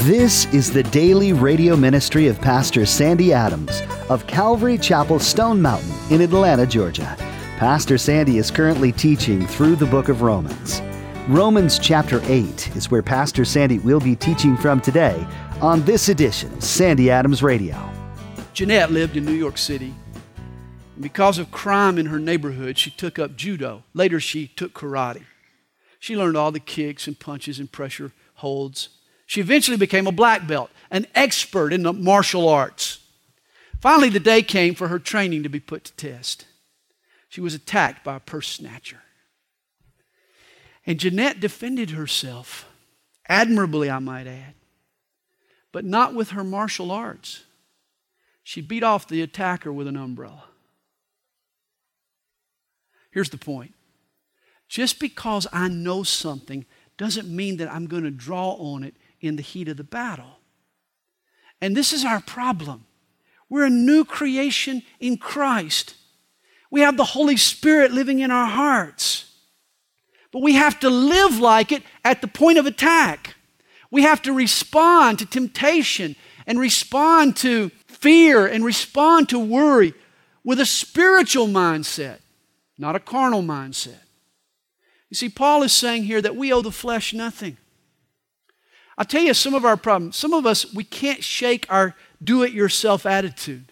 This is the daily radio ministry of Pastor Sandy Adams of Calvary Chapel Stone Mountain in Atlanta, Georgia. Pastor Sandy is currently teaching through the book of Romans. Romans chapter 8 is where Pastor Sandy will be teaching from today on this edition of Sandy Adams Radio. Jeanette lived in New York City. And because of crime in her neighborhood, she took up judo. Later, she took karate. She learned all the kicks and punches and pressure holds. She eventually became a black belt, an expert in the martial arts. Finally, the day came for her training to be put to test. She was attacked by a purse snatcher. And Jeanette defended herself, admirably, I might add, but not with her martial arts. She beat off the attacker with an umbrella. Here's the point. Just because I know something doesn't mean that I'm going to draw on it in the heat of the battle. And this is our problem. We're a new creation in Christ. We have the Holy Spirit living in our hearts. But we have to live like it at the point of attack. We have to respond to temptation and respond to fear and respond to worry with a spiritual mindset, not a carnal mindset. You see, Paul is saying here that we owe the flesh nothing. I'll tell you some of our problems. Some of us, we can't shake our do-it-yourself attitude.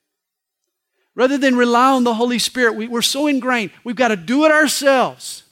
Rather than rely on the Holy Spirit, we're so ingrained, we've got to do it ourselves.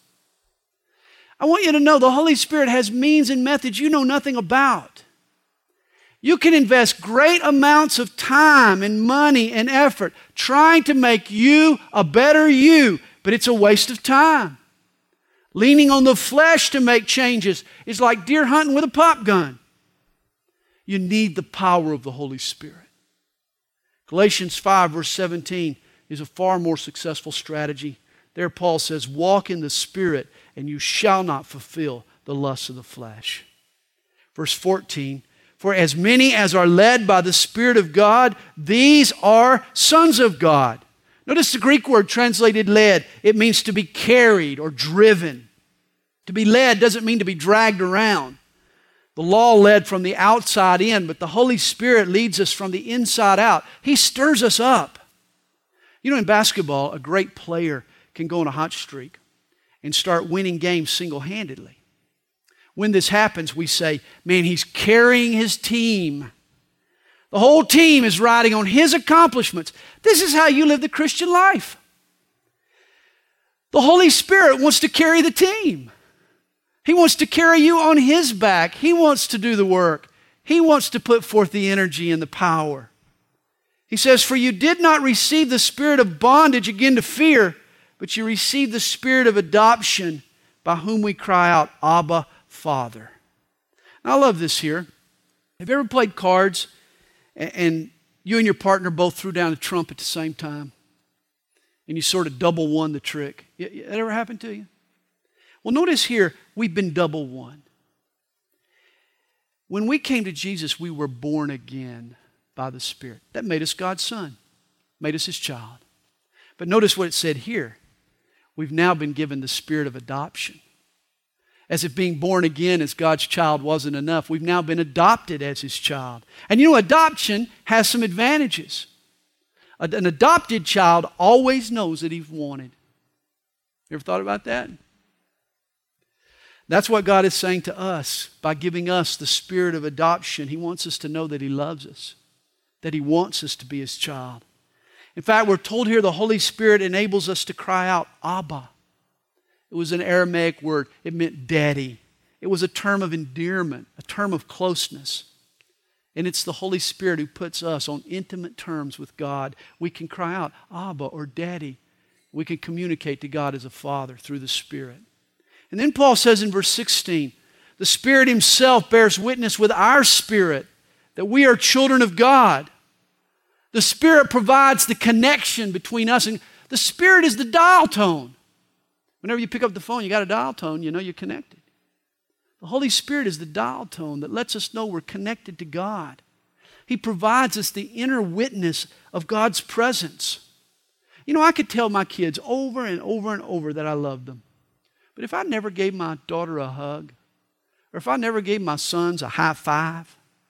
I want you to know the Holy Spirit has means and methods you know nothing about. You can invest great amounts of time and money and effort trying to make you a better you, but it's a waste of time. Leaning on the flesh to make changes is like deer hunting with a pop gun. You need the power of the Holy Spirit. Galatians 5 verse 17 is a far more successful strategy. There Paul says, walk in the Spirit and you shall not fulfill the lusts of the flesh. Verse 14, for as many as are led by the Spirit of God, these are sons of God. Notice the Greek word translated led. It means to be carried or driven. To be led doesn't mean to be dragged around. The law led from the outside in, but the Holy Spirit leads us from the inside out. He stirs us up. You know, in basketball, a great player can go on a hot streak and start winning games single-handedly. When this happens, we say, man, he's carrying his team. The whole team is riding on his accomplishments. This is how you live the Christian life. The Holy Spirit wants to carry the team. He wants to carry you on His back. He wants to do the work. He wants to put forth the energy and the power. He says, for you did not receive the spirit of bondage again to fear, but you received the spirit of adoption by whom we cry out, Abba, Father. Now, I love this here. Have you ever played cards and you and your partner both threw down a trump at the same time and you sort of double won the trick? That ever happened to you? Well, notice here, we've been double won. When we came to Jesus, we were born again by the Spirit. That made us God's son, made us His child. But notice what it said here. We've now been given the spirit of adoption. As if being born again as God's child wasn't enough, we've now been adopted as His child. And you know, adoption has some advantages. An adopted child always knows that he's wanted. You ever thought about that? That's what God is saying to us by giving us the spirit of adoption. He wants us to know that He loves us, that He wants us to be His child. In fact, we're told here the Holy Spirit enables us to cry out, Abba. It was an Aramaic word. It meant daddy. It was a term of endearment, a term of closeness. And it's the Holy Spirit who puts us on intimate terms with God. We can cry out, Abba or Daddy. We can communicate to God as a Father through the Spirit. And then Paul says in verse 16, the Spirit Himself bears witness with our spirit that we are children of God. The Spirit provides the connection between us, and the Spirit is the dial tone. Whenever you pick up the phone, you got a dial tone, you know you're connected. The Holy Spirit is the dial tone that lets us know we're connected to God. He provides us the inner witness of God's presence. You know, I could tell my kids over and over and over that I love them. But if I never gave my daughter a hug, or if I never gave my sons a high five,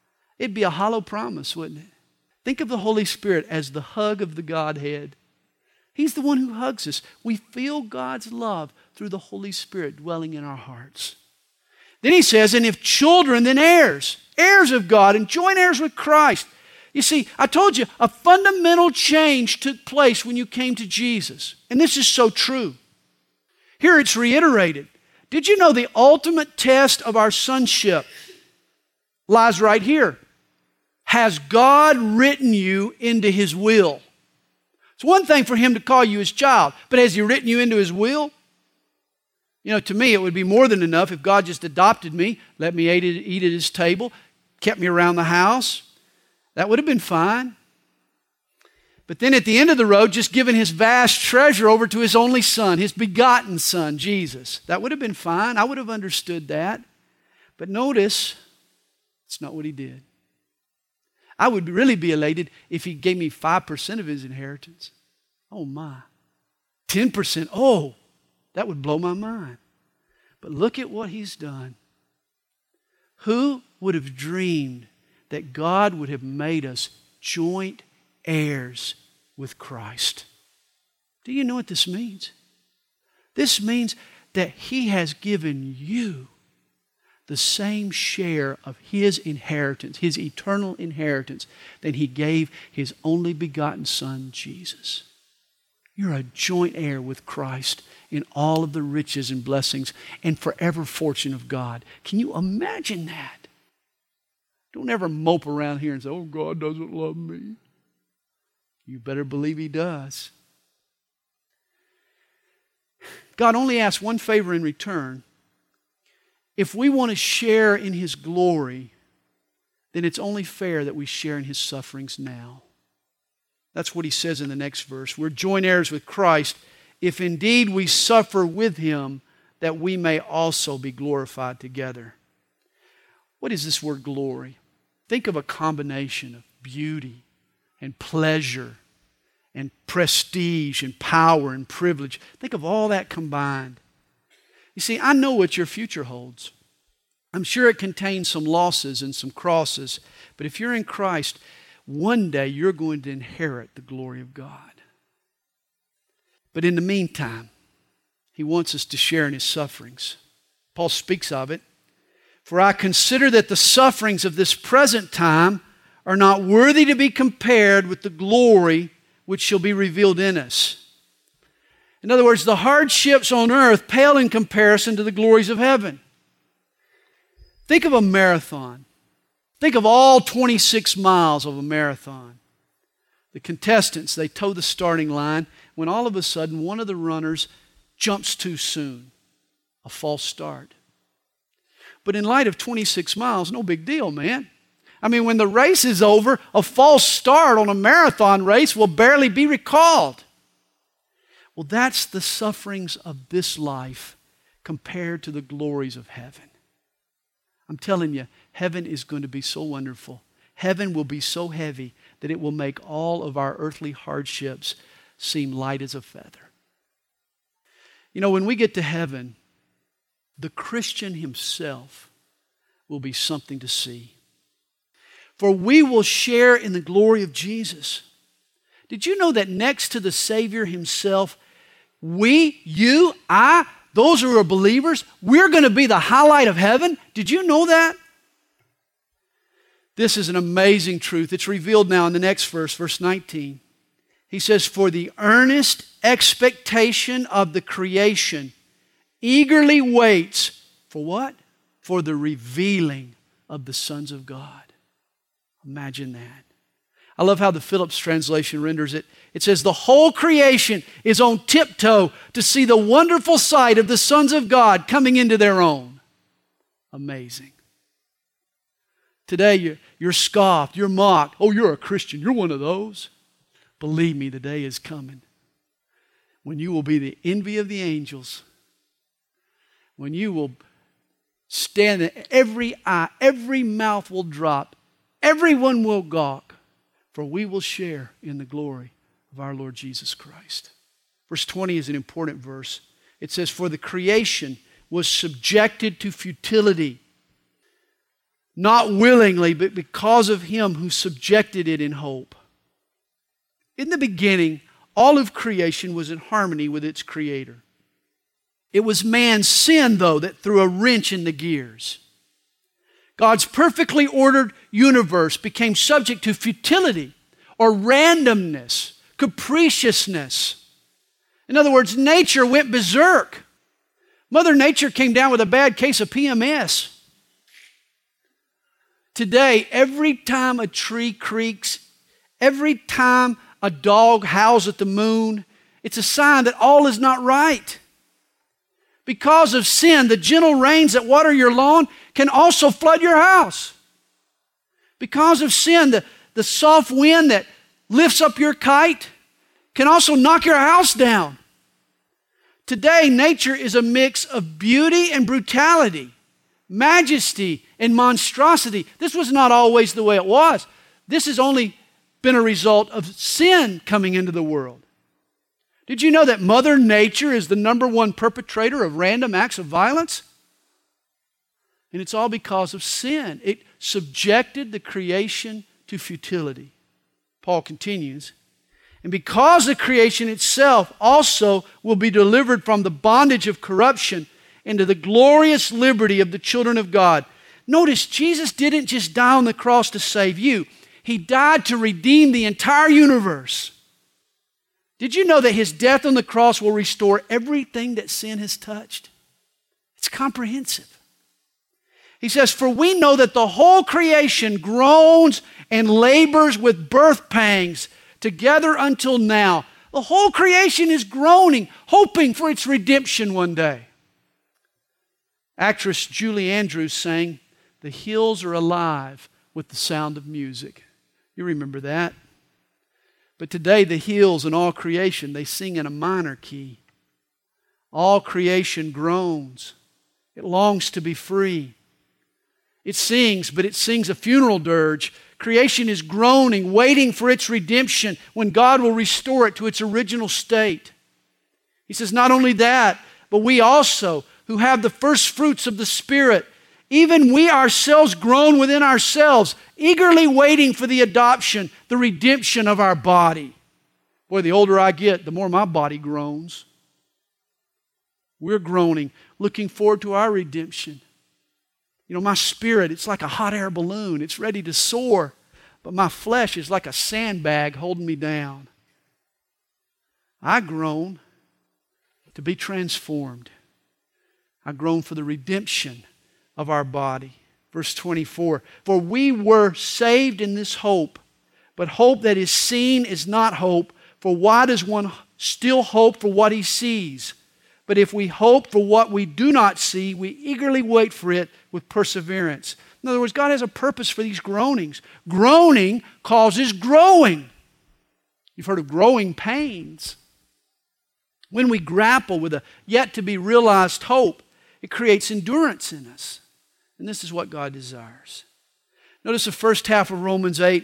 It'd be a hollow promise, wouldn't it? Think of the Holy Spirit as the hug of the Godhead. He's the one who hugs us. We feel God's love through the Holy Spirit dwelling in our hearts. Then he says, and if children, then heirs, heirs of God and joint heirs with Christ. You see, I told you, a fundamental change took place when you came to Jesus. And this is so true. Here it's reiterated. Did you know the ultimate test of our sonship lies right here? Has God written you into His will? It's one thing for Him to call you His child, but has He written you into His will? You know, to me, it would be more than enough if God just adopted me, let me eat at His table, kept me around the house. That would have been fine. But then at the end of the road, just given His vast treasure over to His only Son, His begotten Son, Jesus. That would have been fine. I would have understood that. But notice, it's not what He did. I would really be elated if He gave me 5% of His inheritance. Oh my. 10%. Oh, that would blow my mind. But look at what He's done. Who would have dreamed that God would have made us joint heirs with Christ? Do you know what this means? This means that He has given you the same share of His inheritance, His eternal inheritance, that He gave His only begotten Son, Jesus. You're a joint heir with Christ in all of the riches and blessings and forever fortune of God. Can you imagine that? Don't ever mope around here and say, oh, God doesn't love me. You better believe He does. God only asks one favor in return. If we want to share in His glory, then it's only fair that we share in His sufferings now. That's what He says in the next verse. We're joint heirs with Christ if indeed we suffer with Him, that we may also be glorified together. What is this word glory? Think of a combination of beauty and pleasure and prestige and power and privilege. Think of all that combined. You see, I know what your future holds. I'm sure it contains some losses and some crosses, but if you're in Christ, one day you're going to inherit the glory of God. But in the meantime, He wants us to share in His sufferings. Paul speaks of it. For I consider that the sufferings of this present time are not worthy to be compared with the glory which shall be revealed in us. In other words, the hardships on earth pale in comparison to the glories of heaven. Think of a marathon. Think of all 26 miles of a marathon. The contestants, they toe the starting line when all of a sudden one of the runners jumps too soon. A false start. But in light of 26 miles, no big deal, man. I mean, when the race is over, a false start on a marathon race will barely be recalled. Well, that's the sufferings of this life compared to the glories of heaven. I'm telling you, heaven is going to be so wonderful. Heaven will be so heavy that it will make all of our earthly hardships seem light as a feather. You know, when we get to heaven, the Christian himself will be something to see. For we will share in the glory of Jesus. Did you know that next to the Savior himself, we, you, I, those who are believers, we're going to be the highlight of heaven? Did you know that? This is an amazing truth. It's revealed now in the next verse, verse 19. He says, for the earnest expectation of the creation eagerly waits for what? For the revealing of the sons of God. Imagine that. I love how the Phillips translation renders it. It says, the whole creation is on tiptoe to see the wonderful sight of the sons of God coming into their own. Amazing. Today you're scoffed, you're mocked. Oh, you're a Christian. You're one of those. Believe me, the day is coming when you will be the envy of the angels. When you will stand there, every eye, every mouth will drop. Everyone will gawk, for we will share in the glory of our Lord Jesus Christ. Verse 20 is an important verse. It says, for the creation was subjected to futility. not willingly, but because of Him who subjected it in hope. In the beginning, all of creation was in harmony with its Creator. It was man's sin, though, that threw a wrench in the gears. God's perfectly ordered universe became subject to futility or randomness, capriciousness. In other words, nature went berserk. Mother Nature came down with a bad case of PMS. Today, every time a tree creaks, every time a dog howls at the moon, it's a sign that all is not right. Because of sin, the gentle rains that water your lawn can also flood your house. Because of sin, the soft wind that lifts up your kite can also knock your house down. Today, nature is a mix of beauty and brutality, majesty and monstrosity. This was not always the way it was. This has only been a result of sin coming into the world. Did you know that Mother Nature is the #1 perpetrator of random acts of violence? And it's all because of sin. It subjected the creation to futility. Paul continues, and because the creation itself also will be delivered from the bondage of corruption into the glorious liberty of the children of God. Notice, Jesus didn't just die on the cross to save you. He died to redeem the entire universe. Did you know that His death on the cross will restore everything that sin has touched? It's comprehensive. He says, for we know that the whole creation groans and labors with birth pangs together until now. The whole creation is groaning, hoping for its redemption one day. Actress Julie Andrews sang, "The hills are alive with the sound of music." You remember that? But today the hills and all creation, they sing in a minor key. All creation groans. It longs to be free. It sings, but it sings a funeral dirge. Creation is groaning, waiting for its redemption when God will restore it to its original state. He says, not only that, but we also, who have the first fruits of the Spirit, even we ourselves groan within ourselves, eagerly waiting for the adoption, the redemption of our body. Boy, the older I get, the more my body groans. We're groaning, looking forward to our redemption. You know, my spirit, it's like a hot air balloon. It's ready to soar, but my flesh is like a sandbag holding me down. I groan to be transformed. I groan for the redemption of our body. Verse 24, for we were saved in this hope, but hope that is seen is not hope, for why does one still hope for what he sees? But if we hope for what we do not see, we eagerly wait for it with perseverance. In other words, God has a purpose for these groanings. Groaning causes growing. You've heard of growing pains. When we grapple with a yet-to-be realized hope, it creates endurance in us. And this is what God desires. Notice the first half of Romans 8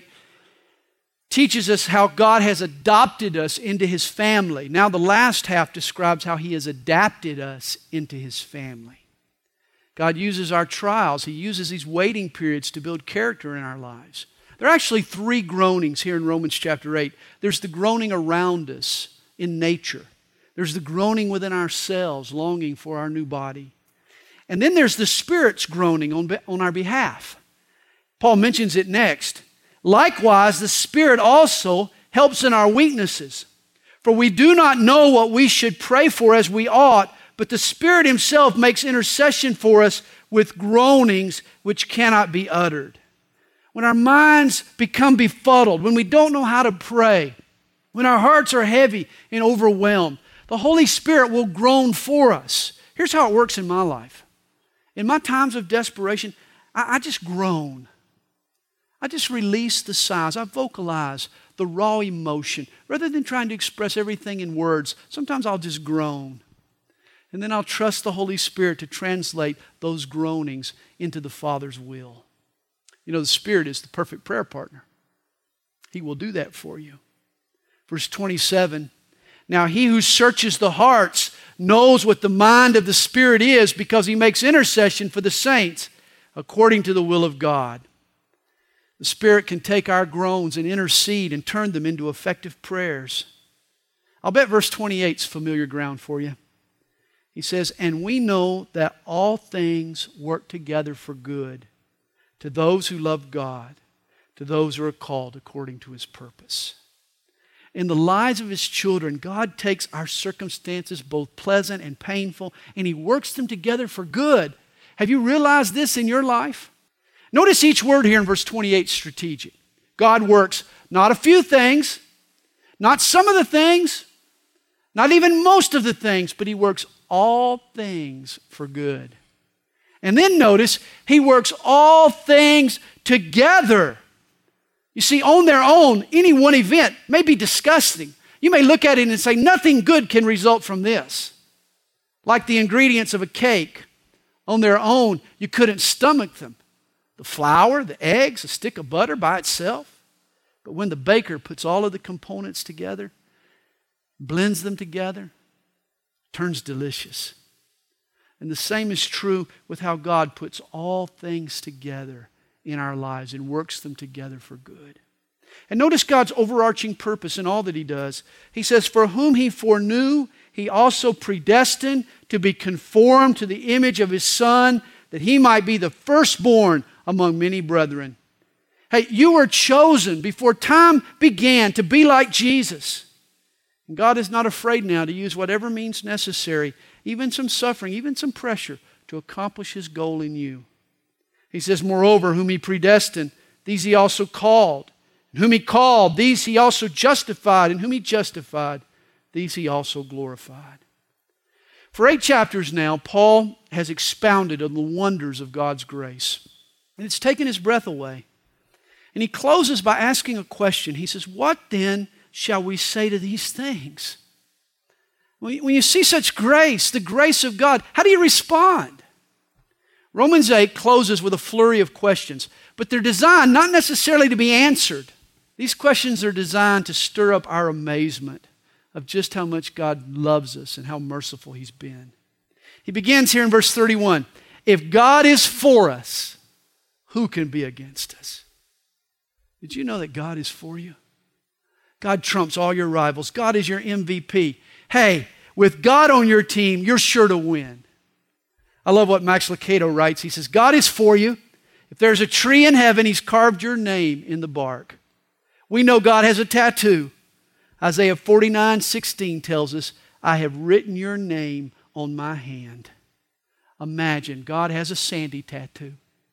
teaches us how God has adopted us into His family. Now the last half describes how He has adapted us into His family. God uses our trials. He uses these waiting periods to build character in our lives. There are actually 3 groanings here in Romans chapter 8. There's the groaning around us in nature. There's the groaning within ourselves, longing for our new body. And then there's the Spirit's groaning on our behalf. Paul mentions it next. Likewise, the Spirit also helps in our weaknesses. For we do not know what we should pray for as we ought, but the Spirit Himself makes intercession for us with groanings which cannot be uttered. When our minds become befuddled, when we don't know how to pray, when our hearts are heavy and overwhelmed, the Holy Spirit will groan for us. Here's how it works in my life. In my times of desperation, I just groan. I just release the sighs. I vocalize the raw emotion. Rather than trying to express everything in words, sometimes I'll just groan. And then I'll trust the Holy Spirit to translate those groanings into the Father's will. You know, the Spirit is the perfect prayer partner. He will do that for you. Verse 27, now He who searches the hearts knows what the mind of the Spirit is, because He makes intercession for the saints according to the will of God. The Spirit can take our groans and intercede and turn them into effective prayers. I'll bet verse 28 is familiar ground for you. He says, and we know that all things work together for good to those who love God, to those who are called according to His purpose. In the lives of His children, God takes our circumstances, both pleasant and painful, and He works them together for good. Have you realized this in your life? Notice each word here in verse 28 strategic. God works not a few things, not some of the things, not even most of the things, but He works all things for good. And then notice, He works all things together. You see, on their own, any one event may be disgusting. You may look at it and say, nothing good can result from this. Like the ingredients of a cake. On their own, you couldn't stomach them. The flour, the eggs, a stick of butter by itself. But when the baker puts all of the components together, blends them together, turns delicious. And the same is true with how God puts all things together in our lives and works them together for good. And notice God's overarching purpose in all that He does. He says, for whom He foreknew, He also predestined to be conformed to the image of His Son, that He might be the firstborn among many brethren. Hey, you were chosen before time began to be like Jesus. And God is not afraid now to use whatever means necessary, even some suffering, even some pressure, to accomplish His goal in you. He says, moreover, whom He predestined, these He also called. And whom He called, these He also justified. And whom He justified, these He also glorified. For 8 chapters now, Paul has expounded on the wonders of God's grace. And it's taken his breath away. And he closes by asking a question. He says, what then shall we say to these things? When you see such grace, the grace of God, how do you respond? Romans 8 closes with a flurry of questions, but they're designed not necessarily to be answered. These questions are designed to stir up our amazement of just how much God loves us and how merciful He's been. He begins here in verse 31. If God is for us, who can be against us? Did you know that God is for you? God trumps all your rivals. God is your MVP. Hey, with God on your team, you're sure to win. I love what Max Lucado writes. He says, God is for you. If there's a tree in heaven, He's carved your name in the bark. We know God has a tattoo. Isaiah 49:16 tells us, I have written your name on my hand. Imagine, God has a Sandy tattoo.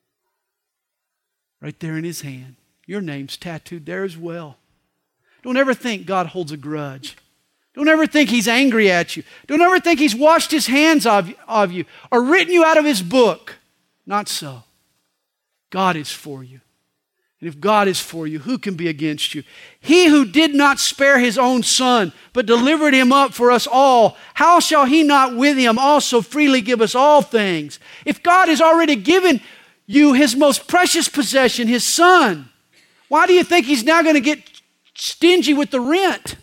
Right there in His hand. Your name's tattooed there as well. Don't ever think God holds a grudge. Don't ever think He's angry at you. Don't ever think He's washed His hands of you or written you out of His book. Not so. God is for you. And if God is for you, who can be against you? He who did not spare His own Son, but delivered Him up for us all, how shall He not with Him also freely give us all things? If God has already given you His most precious possession, His Son, why do you think He's now going to get stingy with the rent?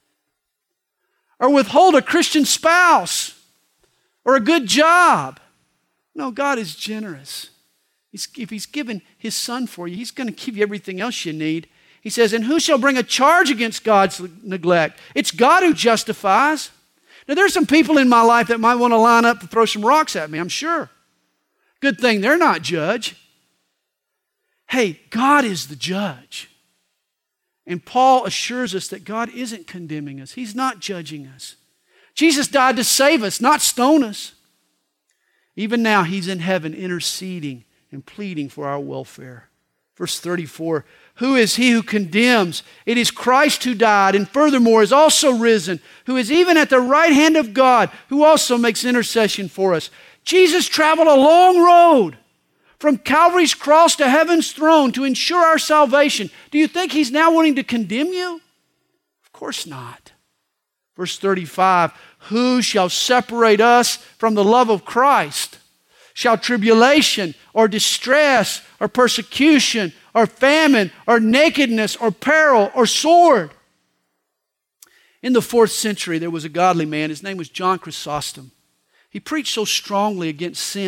Or withhold a Christian spouse? Or a good job? No, God is generous. If He's given His Son for you, He's going to give you everything else you need. He says, and who shall bring a charge against God's neglect? It's God who justifies. Now, there's some people in my life that might want to line up to throw some rocks at me, I'm sure. Good thing they're not judge. Hey, God is the judge. And Paul assures us that God isn't condemning us. He's not judging us. Jesus died to save us, not stone us. Even now, He's in heaven interceding and pleading for our welfare. Verse 34, who is he who condemns? It is Christ who died and furthermore is also risen, who is even at the right hand of God, who also makes intercession for us. Jesus traveled a long road from Calvary's cross to heaven's throne to ensure our salvation. Do you think He's now wanting to condemn you? Of course not. Verse 35, who shall separate us from the love of Christ? Shall tribulation or distress or persecution or famine or nakedness or peril or sword? In the 4th century, there was a godly man. His name was John Chrysostom. He preached so strongly against sin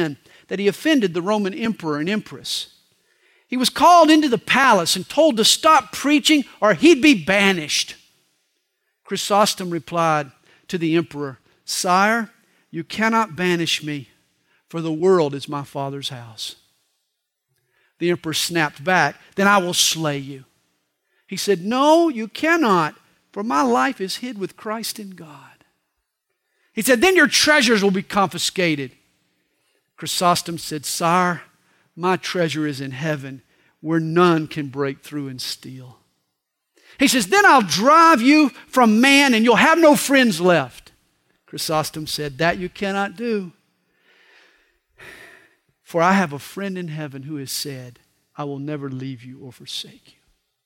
that he offended the Roman emperor and empress. He was called into the palace and told to stop preaching or he'd be banished. Chrysostom replied to the emperor, "Sire, you cannot banish me, for the world is my Father's house." The emperor snapped back, "Then I will slay you." He said, "No, you cannot, for my life is hid with Christ in God." He said, "Then your treasures will be confiscated." Chrysostom said, "Sire, my treasure is in heaven, where none can break through and steal." He says, "Then I'll drive you from man and you'll have no friends left." Chrysostom said, "That you cannot do. For I have a friend in heaven who has said, I will never leave you or forsake you."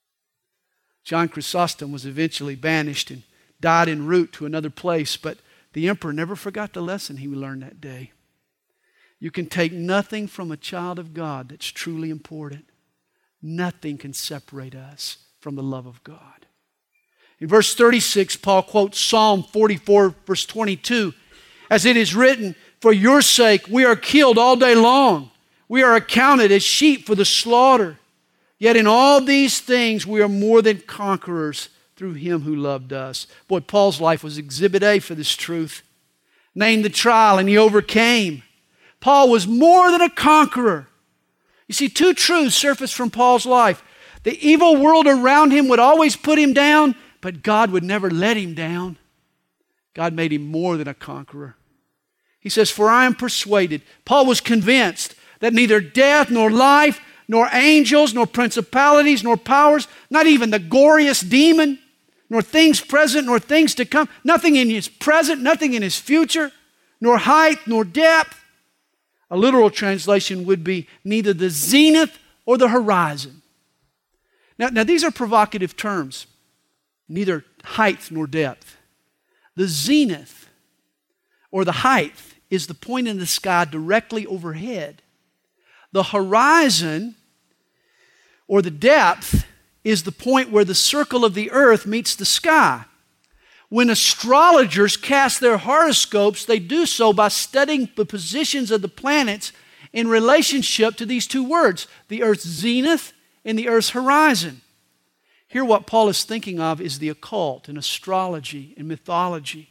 John Chrysostom was eventually banished and died en route to another place, but the emperor never forgot the lesson he learned that day. You can take nothing from a child of God that's truly important. Nothing can separate us from the love of God. In verse 36, Paul quotes Psalm 44, verse 22, "As it is written, for your sake we are killed all day long. We are accounted as sheep for the slaughter. Yet in all these things we are more than conquerors through him who loved us." Boy, Paul's life was exhibit A for this truth. Named the trial and he overcame. Paul was more than a conqueror. You see, two truths surfaced from Paul's life. The evil world around him would always put him down, but God would never let him down. God made him more than a conqueror. He says, "For I am persuaded." Paul was convinced that neither death nor life, nor angels, nor principalities, nor powers, not even the goriest demon, nor things present, nor things to come, nothing in his present, nothing in his future, nor height, nor depth. A literal translation would be neither the zenith or the horizon. Now these are provocative terms. Neither height nor depth. The zenith or the height is the point in the sky directly overhead. The horizon or the depth is the point where the circle of the earth meets the sky. When astrologers cast their horoscopes, they do so by studying the positions of the planets in relationship to these two words, the earth's zenith and the earth's horizon. Here what Paul is thinking of is the occult and astrology and mythology.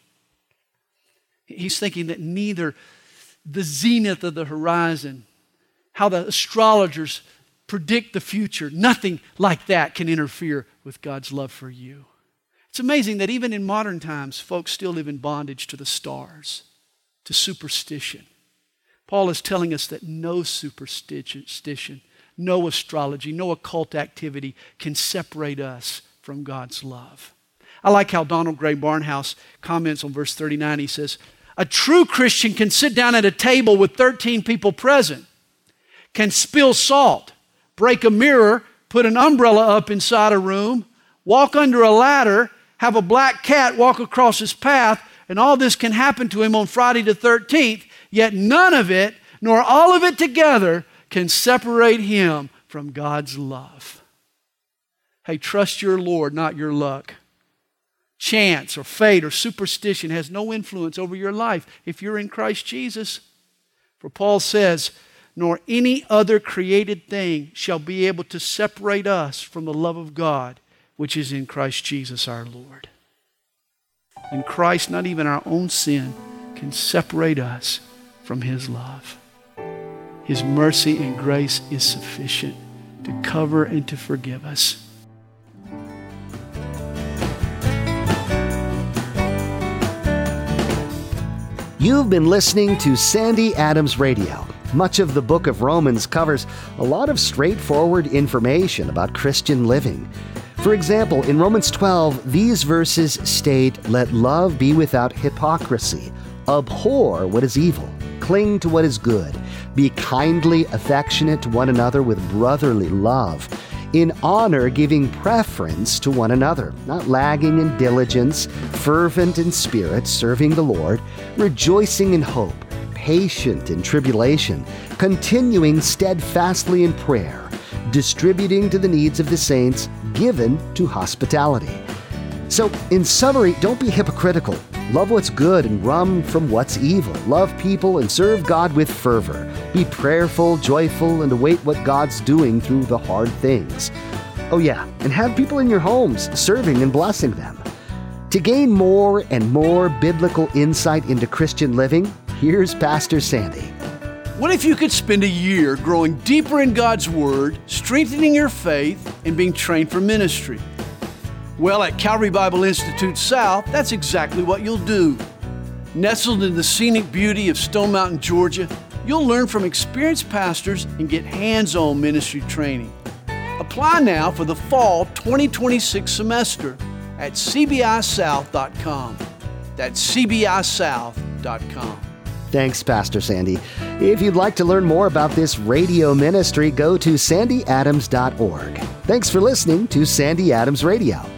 He's thinking that neither the zenith of the horizon, how the astrologers predict the future, nothing like that can interfere with God's love for you. It's amazing that even in modern times, folks still live in bondage to the stars, to superstition. Paul is telling us that no superstition, no astrology, no occult activity can separate us from God's love. I like how Donald Gray Barnhouse comments on verse 39. He says, "A true Christian can sit down at a table with 13 people present, can spill salt, break a mirror, put an umbrella up inside a room, walk under a ladder, have a black cat walk across his path, and all this can happen to him on Friday the 13th, yet none of it, nor all of it together, can separate him from God's love." Hey, trust your Lord, not your luck. Chance or fate or superstition has no influence over your life if you're in Christ Jesus. For Paul says, "Nor any other created thing shall be able to separate us from the love of God, which is in Christ Jesus our Lord." In Christ, not even our own sin can separate us from His love. His mercy and grace is sufficient to cover and to forgive us. You've been listening to Sandy Adams Radio. Much of the book of Romans covers a lot of straightforward information about Christian living. For example, in Romans 12, these verses state, "Let love be without hypocrisy. Abhor what is evil. Cling to what is good. Be kindly affectionate to one another with brotherly love. In honor, giving preference to one another, not lagging in diligence, fervent in spirit, serving the Lord, rejoicing in hope, patient in tribulation, continuing steadfastly in prayer, distributing to the needs of the saints, given to hospitality." So, in summary, don't be hypocritical. Love what's good and run from what's evil. Love people and serve God with fervor. Be prayerful, joyful, and await what God's doing through the hard things. Oh yeah, and have people in your homes serving and blessing them. To gain more and more biblical insight into Christian living, here's Pastor Sandy. What if you could spend a year growing deeper in God's Word, strengthening your faith, and being trained for ministry? Well, at Calvary Bible Institute South, that's exactly what you'll do. Nestled in the scenic beauty of Stone Mountain, Georgia, you'll learn from experienced pastors and get hands-on ministry training. Apply now for the fall 2026 semester at cbisouth.com. That's cbisouth.com. Thanks, Pastor Sandy. If you'd like to learn more about this radio ministry, go to sandyadams.org. Thanks for listening to Sandy Adams Radio.